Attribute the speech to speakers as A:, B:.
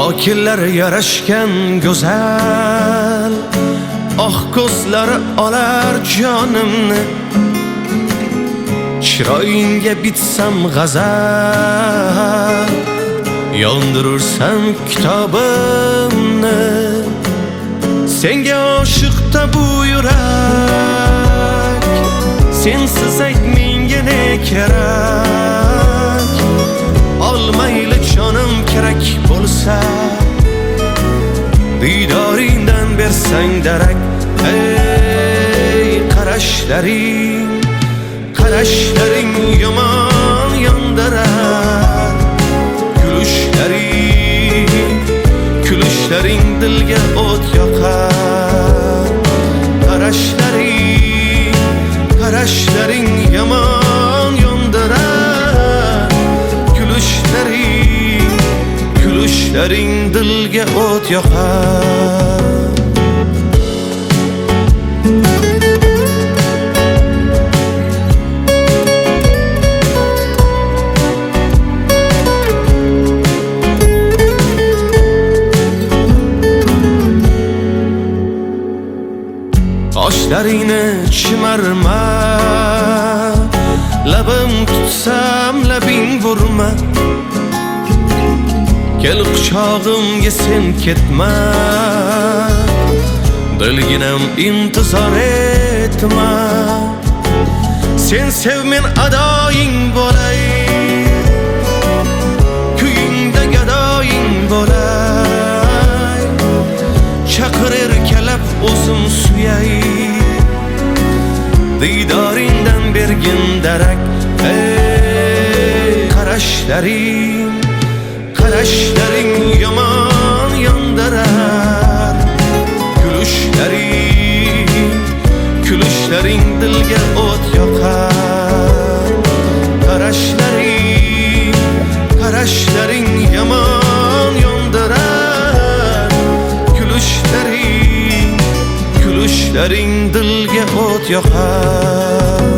A: Lokinlar yarashgan go'zal, oq ko'zlari olar jonimni. Chiroyingga bitsam g'azal, yondirursam kitobimni. Senga oshiqda bu yurak, sensiz ayt menga ne kerak. Olmayli jonim kerak bo'lsa, didoringdan bersang darak. Ey qarashlaring, qarashlaring yomon yondirar. Kulishlaring dilga o't yoqar. Qarashlaring yomon yondirar. Kulishlaring dilga o't yoqar. Qoshlaringni chimarma, labim tutsam labing vurma. Kel quchog'imga sen ketma, dilginam intizor etma. Sen sev men adoying bo'lay, kuyingda gadoying bo'lay. Chaqir erkalab o'zim suyay, didoringdan bergin darak. Ey qarashlaring yomon yondirar. Kulishlaring dilga o't yoqar. Qarashlaring yomon yondirar. Kulishlaring dilga o't yoqar.